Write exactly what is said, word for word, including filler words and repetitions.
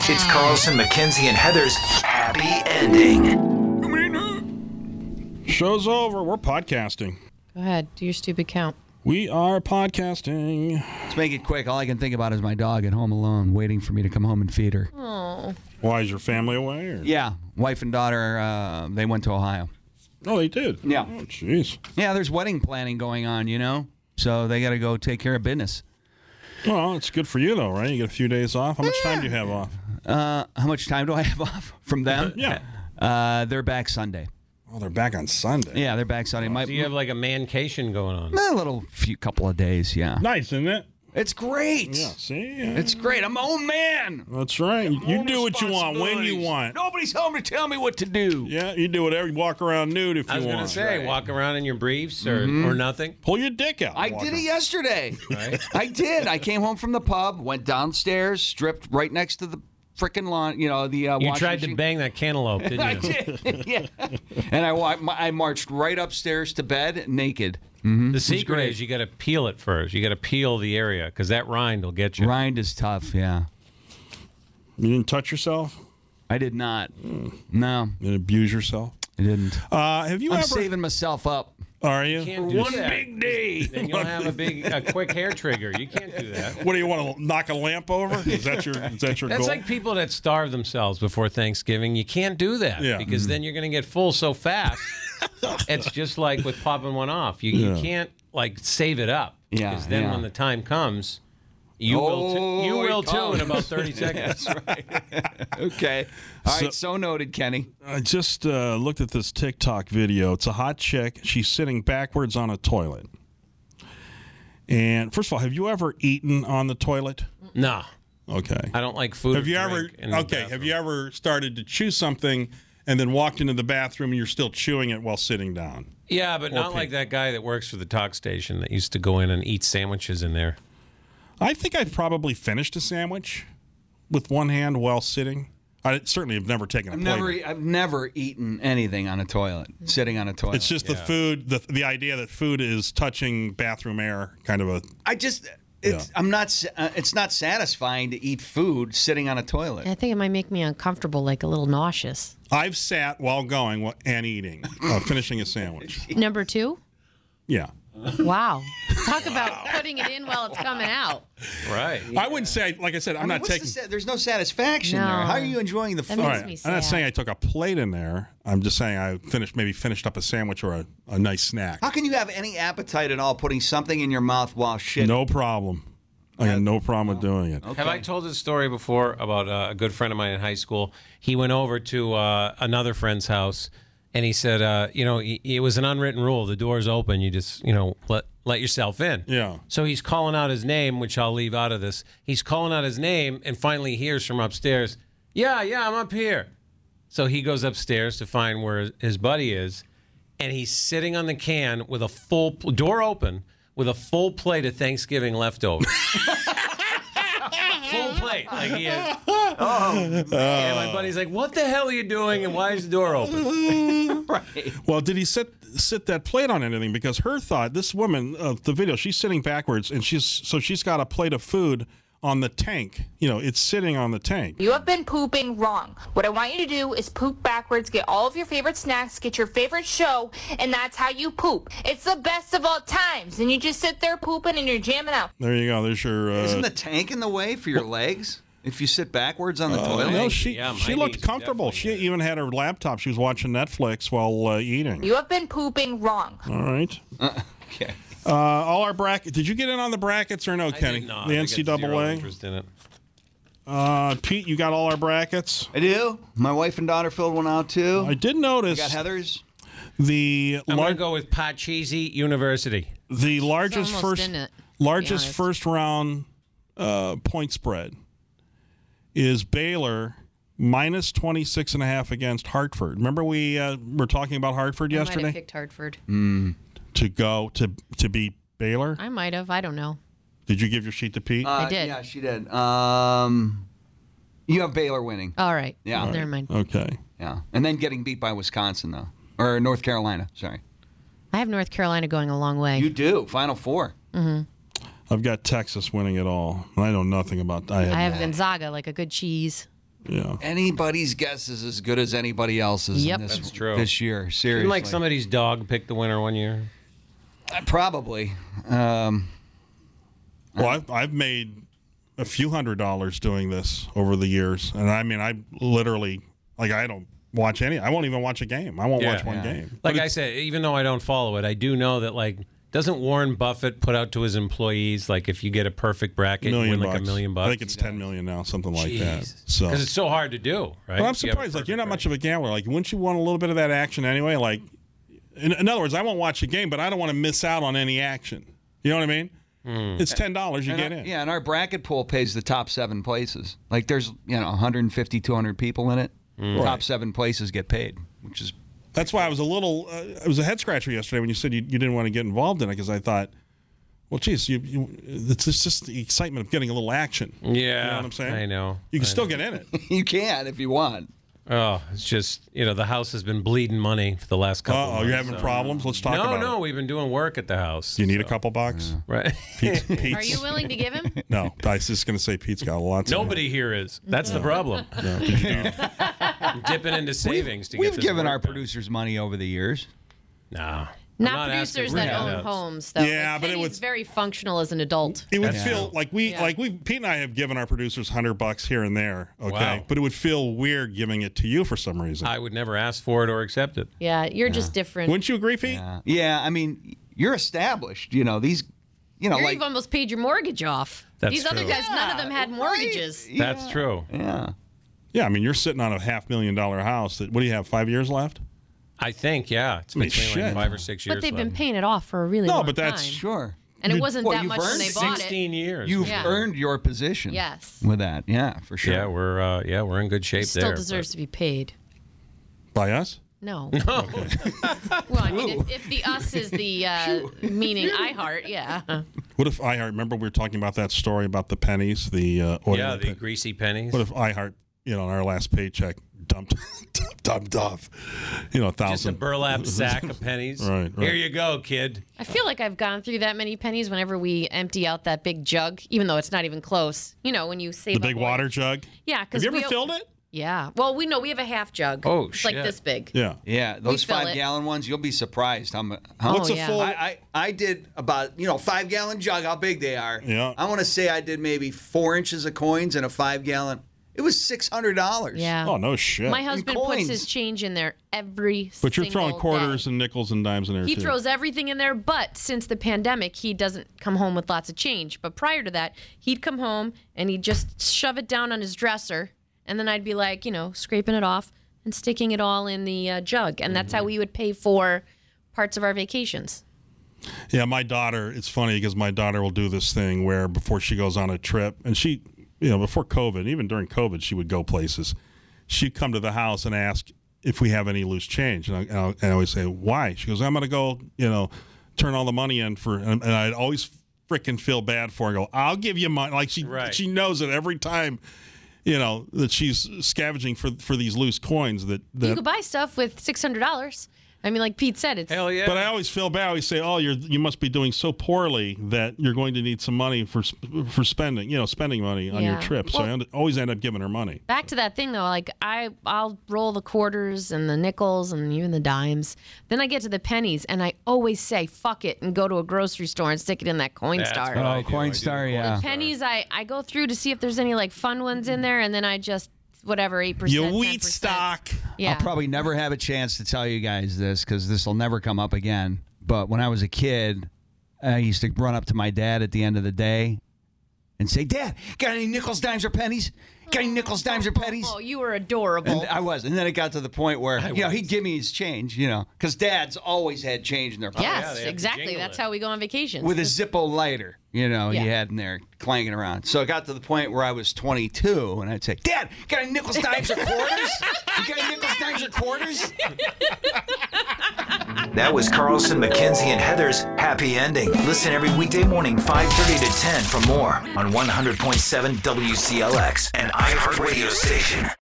It's Carlson, McKenzie, and Heather's happy ending. Show's over. We're podcasting. Go ahead. Do your stupid count. We are podcasting. Let's make it quick. All I can think about is my dog at home alone, waiting for me to come home and feed her. Oh. Why, is your family away? Or? Yeah, wife and daughter, uh, they went to Ohio. Oh, they did? Yeah. Oh, jeez. Yeah, there's wedding planning going on, you know? So they got to go take care of business. Well, it's good for you, though, right? You get a few days off. How much Yeah. time do you have off? Uh, how much time do I have off from them? Yeah. Uh, they're back Sunday. Oh, they're back on Sunday. Yeah, they're back Sunday. My, So you have like a mancation going on. a little few couple of days, yeah. Nice, isn't it? It's great. Yeah, see? Yeah. It's great. I'm my own man. That's right. You do what you want when you want. Nobody's home to tell me what to do. Yeah, you do whatever. You walk around nude if I was you going want. to say, Right. walk around in your briefs or, or nothing. Pull your dick out. I Walk did it around. yesterday. Right. I did. I came home from the pub, went downstairs, stripped right next to the frickin' lawn, you know, the uh, You washing tried to machine. bang that cantaloupe, didn't I you? did. Yeah. And I, wa- I marched right upstairs to bed naked. The secret is you got to peel it first. You got to peel the area because that rind will get you. Rind is tough, yeah. You didn't touch yourself? I did not. No, You didn't abuse yourself? I didn't. Uh, have you I'm ever... saving myself up. Are you? Can't do One that. big day. Then you'll have a big, a quick hair trigger. You can't do that. What do you want to knock a lamp over? Is that your is that your That's goal? like people that starve themselves before Thanksgiving. You can't do that Yeah. because then you're going to get full so fast. It's just like with popping one off. You, Yeah. you can't like save it up. Yeah, Because then yeah. when the time comes, you will too, you Oh, it will too in comes. about thirty seconds. That's right. Okay. All right. So noted, Kenny. I just uh, looked at this TikTok video. It's a hot chick. She's sitting backwards on a toilet. And first of all, have you ever eaten on the toilet? No, Okay. I don't like food. Have or you ever drink in the okay? Have bathroom. you ever started to chew something and then walked into the bathroom and you're still chewing it while sitting down? Yeah, but not pee. like that guy that works for the talk station that used to go in and eat sandwiches in there. I think I've probably finished a sandwich with one hand while sitting. I certainly have never taken a I've plate. never, e, I've never eaten anything on a toilet, sitting on a toilet. It's just the food, the the idea that food is touching bathroom air, kind of a. I just, it's, Yeah. I'm not. sa- Uh, it's not satisfying to eat food sitting on a toilet. I think it might make me uncomfortable, like a little nauseous. I've sat while going wh- and eating, uh, finishing a sandwich. Number two? Yeah. Wow. Talk about putting it in while it's coming out. Right. I wouldn't say, like I said, I'm I mean, not what's taking. the sa- there's no satisfaction No. there. How are you enjoying the That food? All makes right. me I'm not sad. saying I took a plate in there. I'm just saying I finished, maybe finished up a sandwich or a, a nice snack. How can you have any appetite at all putting something in your mouth while shit? No problem. I had no problem with doing it. Have I told this story before about uh, a good friend of mine in high school? He went over to uh, another friend's house, and he said, uh, you know, it it was an unwritten rule. The door's open. You just, you know, let let yourself in. Yeah. So he's calling out his name, which I'll leave out of this. He's calling out his name, and finally hears from upstairs, yeah, yeah, I'm up here. So he goes upstairs to find where his buddy is, and he's sitting on the can with a full door open with a full plate of Thanksgiving leftovers. Full plate. Like he had, and my buddy's like, what the hell are you doing, and why is the door open? Right. Well, did he sit sit that plate on anything? Because her thought, this woman, uh, the video, she's sitting backwards, and she's so she's got a plate of food on the tank. You know, it's sitting on the tank. You have been pooping wrong. What I want you to do is poop backwards, get all of your favorite snacks, get your favorite show, and that's how you poop. It's the best of all times, and you just sit there pooping and you're jamming out. There you go. There's your. Uh, Isn't the tank in the way for your legs if you sit backwards on the uh, toilet? no, she Yeah, she my looked knees comfortable. She definitely even had her laptop. She was watching Netflix while uh, eating. You have been pooping wrong. All right. Okay. Uh, all our bracket. Did you get in on the brackets or no, Kenny? No, the I N got C zero double A. interest in it. Uh, Pete, you got all our brackets. I do. My wife and daughter filled one out too. I did notice Got Heather's. the I'm lar- going to go with Pachisi University. the largest almost first in it, to be largest honest. first round uh, point spread is Baylor minus twenty-six and a half against Hartford. Remember we uh, were talking about Hartford I might have yesterday picked Hartford. to go to to beat Baylor. I might have. I don't know. Did you give your sheet to Pete? Uh, I did. Yeah, she did. Um, you have Baylor winning. All right. Yeah. Never mind. Okay. Yeah, and then getting beat by Wisconsin though, or North Carolina. Sorry. I have North Carolina going a long way. You do. Final four. I've got Texas winning it all. I know nothing about. I, have, I have Gonzaga like a good cheese. Yeah. Anybody's guess is as good as anybody else's Yep. in this, That's true. this year. Seriously. Didn't like somebody's dog pick the winner one year? Uh, Probably. Um, Well, I've, I've made a few hundred dollars doing this over the years, and I mean, I literally like I don't watch any. I won't even watch a game. I won't Yeah. watch one Yeah. game. Like But I it's- said, even though I don't follow it, I do know that like doesn't Warren Buffett put out to his employees like if you get a perfect bracket, you million win like bucks. a million bucks? I think it's ten million now, something like that. Jeez. So, Because it's so hard to do, right? but I'm If you have a surprised. Like you're perfect not much bracket. of a gambler. Like, wouldn't you want a little bit of that action anyway? Like, in, in other words, I won't watch a game, but I don't want to miss out on any action. You know what I mean? Hmm. It's ten dollars. You and get our- in. Yeah, and our bracket pool pays the top seven places. Like there's, you know, one hundred fifty, two hundred people in it. Hmm. Top Right. seven places get paid, which is That's why I was a little. Uh, it was a head scratcher yesterday when you said you, you didn't want to get involved in it because I thought, well, geez, you, you, it's just, just the excitement of getting a little action. Yeah, You know what I'm saying? I know. You can I still know. get in it. you can if you want. Oh, it's just you know the house has been bleeding money for the last couple. Uh of oh, months, you're having so- problems? Let's talk No, about no, it. we've been doing work at the house. Do you need a so- couple bucks? Right? Pete's, Pete's, Are you willing to give him? No, I was just going to say Pete's got a lot. To Nobody here is. That's the problem. No, did you do- I'm dipping into savings to We've get this given work our done. producers money over the years. No. Not, producers that own homes, though. Yeah, like, but it Penny's was- very functional as an adult. It would Yeah. feel like we, Yeah. like we, Pete and I have given our producers hundred bucks here and there. Okay, Wow. but it would feel weird giving it to you for some reason. I would never ask for it or accept it. Yeah, you're just different. Wouldn't you agree, Pete? Yeah. Yeah, I mean, you're established. You know these. You know, You're like you've almost paid your mortgage off. That's These other true. guys, none of them had mortgages. Yeah. That's true. Yeah. Yeah, I mean, you're sitting on a half million dollar house. That what do you have? Five years left? I think, yeah. It's I mean, between like shit. five or six years But they've been left. paying it off for a really No, long but that's- time. Sure. And it wasn't Well, that you've much when earned they bought it. sixteen years. You've Yeah. earned your position. Yes. With that, yeah, for sure. Yeah, we're uh, yeah we're in good shape Still there. deserves to be paid. By us? No. well, I mean, if, if the us is the uh, meaning iHeart, yeah. What if iHeart? Remember we were talking about that story about the pennies, the uh, but- order yeah, of the pen- greasy pennies. What if iHeart, you know, on our last paycheck, dumped, dumped off, you know, a Just a thousand burlap sack of pennies. Right, right. Here you go, kid. I feel like I've gone through that many pennies whenever we empty out that big jug, even though it's not even close. You know, when you save the up big oil. water jug. Yeah, because Have you we ever filled it? Yeah. Well, we know we have a half jug. Oh, it's like shit. this big. Yeah. Yeah, those fill five it. gallon ones, you'll be surprised how much. How Oh, What's a yeah. full? I, I, I did about, you know, five gallon jug, how big they are. Yeah. I want to say I did maybe four inches of coins in a five gallon. It was six hundred dollars. Yeah. Oh no shit. My husband puts coins. his change in there every but you're throwing single quarters day. and nickels and dimes in there He too. throws everything in there, but since the pandemic, he doesn't come home with lots of change. But prior to that, he'd come home and he'd just shove it down on his dresser, and then I'd be like, you know, scraping it off and sticking it all in the uh, jug, and that's how we would pay for parts of our vacations. Yeah, my daughter, it's funny because my daughter will do this thing where before she goes on a trip, and she, you know, before COVID, even during COVID, she would go places. She'd come to the house and ask if we have any loose change. And I, and I, and I always say, why? She goes, I'm going to go, you know, turn all the money in for, and, and I'd always freaking feel bad for her. I go, I'll give you money. Like she, Right. she knows that every time, you know, that she's scavenging for, for these loose coins that, You that could buy stuff with six hundred dollars. I mean, like Pete said, it's Hell yeah. But I always feel bad. I always say, "Oh, you're you must be doing so poorly that you're going to need some money for sp- for spending, you know, spending money on your Yeah. trip." So Well- I end, always end up giving her money. back to that thing though. Like I, I'll roll the quarters and the nickels and even the dimes. Then I get to the pennies, and I always say, "Fuck it," and go to a grocery store and stick it in that coin That's star. what I Oh, do. Coin I do Star, the yeah. Coin Pennies, I, I go through to see if there's any like fun ones in there, and then I just whatever eight percent. Your wheat stock. Yeah. I'll probably never have a chance to tell you guys this because this will never come up again. But when I was a kid, I used to run up to my dad at the end of the day and say, "Dad, got any nickels, dimes, or pennies? Got any nickels, dimes, or pennies?" Oh, you were adorable. And I was. And then it got to the point where, you know, was. he'd give me his change, you know, because dads always had change in their pocket. yeah, yes, they have to exactly. jingle That's it. how we go on vacation. With a Zippo lighter, you know, Yeah. he had in there clanging around. So it got to the point where I was twenty-two, and I'd say, "Dad, got any nickels, dimes, or quarters? You got any nickels, dimes, or quarters?" That was Carlson, McKenzie, and Heather's Happy Ending. Listen every weekday morning, five thirty to ten for more on one hundred point seven W C L X, an iHeartRadio station.